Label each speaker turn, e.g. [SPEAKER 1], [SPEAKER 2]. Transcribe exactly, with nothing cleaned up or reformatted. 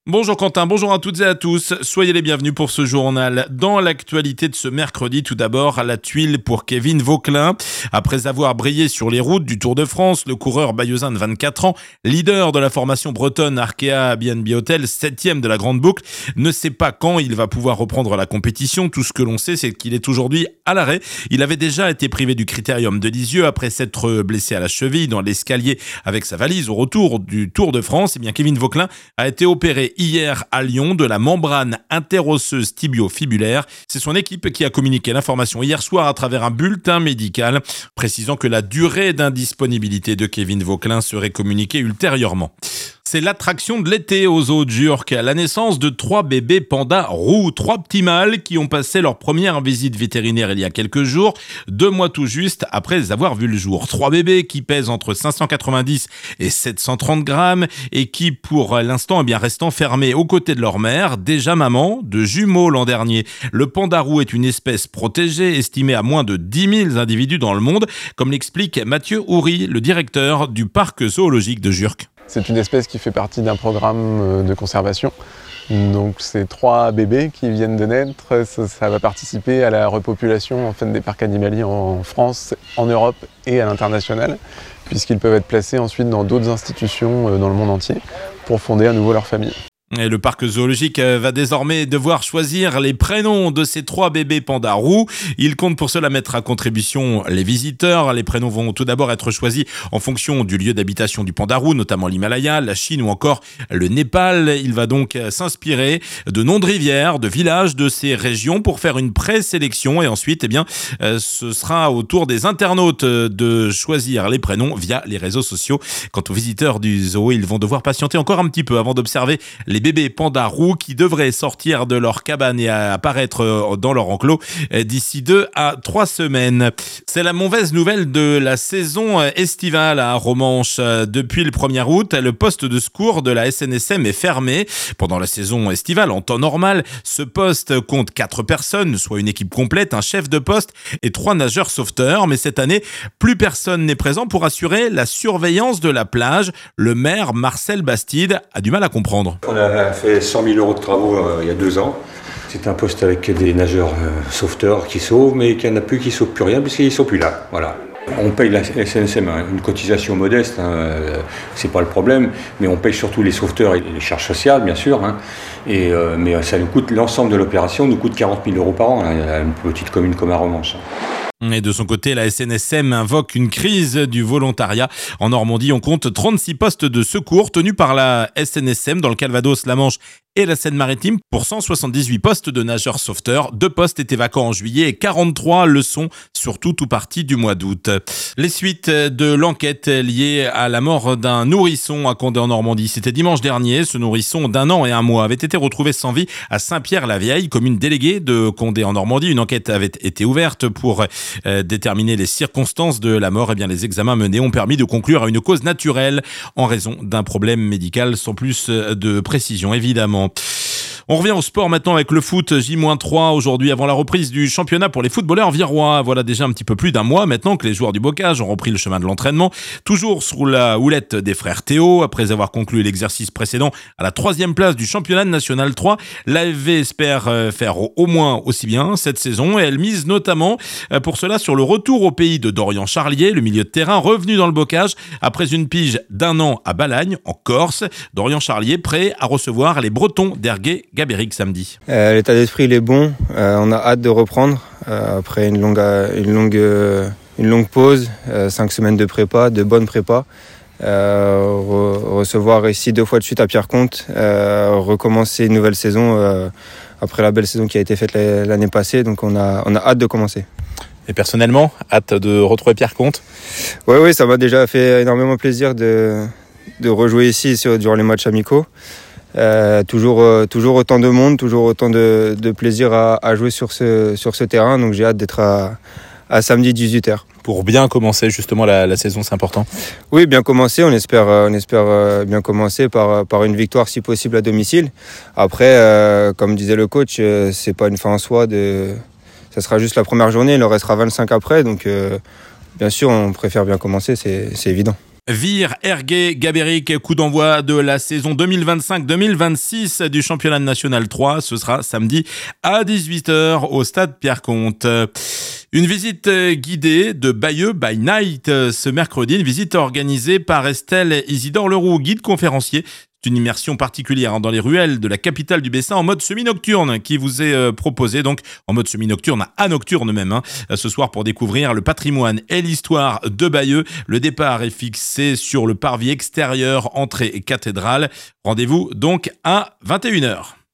[SPEAKER 1] Bonjour Quentin, bonjour à toutes et à tous. Soyez les bienvenus pour ce journal. Dans l'actualité de ce mercredi, tout d'abord, à la tuile pour Kevin Vauquelin. Après avoir brillé sur les routes du Tour de France, le coureur bayeuxin de vingt-quatre ans, leader de la formation bretonne Arkea B and B Hotel, septième de la grande boucle, ne sait pas quand il va pouvoir reprendre la compétition. Tout ce que l'on sait, c'est qu'il est aujourd'hui à l'arrêt. Il avait déjà été privé du critérium de Lisieux après s'être blessé à la cheville dans l'escalier avec sa valise au retour du Tour de France. Eh bien, Kevin Vauquelin a été opéré hier à Lyon de la membrane interosseuse tibio-fibulaire. C'est son équipe qui a communiqué l'information hier soir à travers un bulletin médical, précisant que la durée d'indisponibilité de Kevin Vauquelin serait communiquée ultérieurement. C'est l'attraction de l'été aux Zoos de Jurques, la naissance de trois bébés pandas roux, trois petits mâles qui ont passé leur première visite vétérinaire il y a quelques jours, deux mois tout juste après avoir vu le jour. Trois bébés qui pèsent entre cinq cent quatre-vingt-dix et sept cent trente grammes et qui, pour l'instant, eh bien, restent enfermés aux côtés de leur mère, déjà maman de jumeaux l'an dernier. Le panda roux est une espèce protégée, estimée à moins de dix mille individus dans le monde, comme l'explique Mathieu Houry, le directeur du parc zoologique de Jurques.
[SPEAKER 2] C'est une espèce qui fait partie d'un programme de conservation. Donc c'est trois bébés qui viennent de naître. Ça, ça va participer à la repopulation en fait, des parcs animaliers en France, en Europe et à l'international, puisqu'ils peuvent être placés ensuite dans d'autres institutions dans le monde entier pour fonder à nouveau leur famille.
[SPEAKER 1] Et le parc zoologique va désormais devoir choisir les prénoms de ces trois bébés pandas roux. Il compte pour cela mettre à contribution les visiteurs. Les prénoms vont tout d'abord être choisis en fonction du lieu d'habitation du panda roux, notamment l'Himalaya, la Chine ou encore le Népal. Il va donc s'inspirer de noms de rivières, de villages de ces régions pour faire une présélection. Et ensuite, eh bien, ce sera au tour des internautes de choisir les prénoms via les réseaux sociaux. Quant aux visiteurs du zoo, ils vont devoir patienter encore un petit peu avant d'observer les bébés pandas roux qui devraient sortir de leur cabane et apparaître dans leur enclos d'ici deux à trois semaines. C'est la mauvaise nouvelle de la saison estivale à Romanche. Depuis le premier août, le poste de secours de la S N S M est fermé. Pendant la saison estivale, en temps normal, ce poste compte quatre personnes, soit une équipe complète, un chef de poste et trois nageurs sauveteurs. Mais cette année, plus personne n'est présent pour assurer la surveillance de la plage. Le maire Marcel Bastide a du mal à comprendre.
[SPEAKER 3] On a fait cent mille euros de travaux euh, il y a deux ans. C'est un poste avec des nageurs euh, sauveteurs qui sauvent, mais qu'il n'y en a plus qui ne sauvent plus rien puisqu'ils ne sont plus là. Voilà. On paye la S N S M hein, une cotisation modeste, hein, euh, c'est pas le problème, mais on paye surtout les sauveteurs et les charges sociales, bien sûr. Hein, et, euh, mais ça nous coûte, l'ensemble de l'opération nous coûte quarante mille euros par an, hein, une petite commune comme à Romanche.
[SPEAKER 1] Et de son côté, la S N S M invoque une crise du volontariat. En Normandie, on compte trente-six postes de secours tenus par la S N S M dans le Calvados, la Manche et la Seine-Maritime pour cent soixante-dix-huit postes de nageurs sauveteurs. Deux postes étaient vacants en juillet et quarante-trois le sont sur tout ou partie du mois d'août. Les suites de l'enquête liée à la mort d'un nourrisson à Condé en Normandie. C'était dimanche dernier. Ce nourrisson d'un an et un mois avait été retrouvé sans vie à Saint-Pierre-la-Vieille, commune déléguée de Condé en Normandie. Une enquête avait été ouverte pour euh, déterminer les circonstances de la mort. Eh bien, les examens menés ont permis de conclure à une cause naturelle en raison d'un problème médical, sans plus de précision évidemment. On revient au sport maintenant avec le foot. J trois aujourd'hui avant la reprise du championnat pour les footballeurs virois. Voilà déjà un petit peu plus d'un mois maintenant que les joueurs du Bocage ont repris le chemin de l'entraînement. Toujours sous la houlette des frères Théo. Après avoir conclu l'exercice précédent à la troisième place du championnat national trois, l'A F V espère faire au moins aussi bien cette saison. Et elle mise notamment pour cela sur le retour au pays de Dorian Charlier, le milieu de terrain revenu dans le Bocage après une pige d'un an à Balagne en Corse. Dorian Charlier prêt à recevoir les Bretons d'Ergué Gabéric samedi.
[SPEAKER 4] Euh, l'état d'esprit il est bon, euh, on a hâte de reprendre euh, après une longue, une longue, euh, une longue pause, euh, cinq semaines de prépa, de bonne prépa. Euh, re- recevoir ici deux fois de suite à Pierre-Comte, euh, recommencer une nouvelle saison euh, après la belle saison qui a été faite l'année passée, donc on a, on a hâte de commencer.
[SPEAKER 1] Et personnellement, hâte de retrouver Pierre-Comte ?
[SPEAKER 4] Oui, oui, ça m'a déjà fait énormément plaisir de, de rejouer ici sur, durant les matchs amicaux. Euh, toujours, euh, toujours autant de monde, toujours autant de, de plaisir à, à jouer sur ce, sur ce terrain. Donc j'ai hâte d'être à, à samedi dix-huit heures.
[SPEAKER 1] Pour bien commencer justement la, la saison, c'est important.
[SPEAKER 4] Oui, bien commencer. On espère, euh, on espère euh, bien commencer par, par une victoire si possible à domicile. Après, euh, comme disait le coach, euh, c'est pas une fin en soi. De... Ça sera juste la première journée, il en restera vingt-cinq après. Donc euh, bien sûr, on préfère bien commencer, c'est, c'est évident.
[SPEAKER 1] Vire, Ergué, Gabéric, coup d'envoi de la saison deux mille vingt-cinq deux mille vingt-six du championnat national trois. Ce sera samedi à dix-huit heures au stade Pierre-Comte. Une visite guidée de Bayeux by Night ce mercredi, une visite organisée par Estelle Isidore Leroux, guide conférencier. C'est une immersion particulière dans les ruelles de la capitale du Bessin en mode semi-nocturne qui vous est proposée, donc en mode semi-nocturne à nocturne même, hein, ce soir pour découvrir le patrimoine et l'histoire de Bayeux. Le départ est fixé sur le parvis extérieur, entrée cathédrale. Rendez-vous donc à vingt et une heures.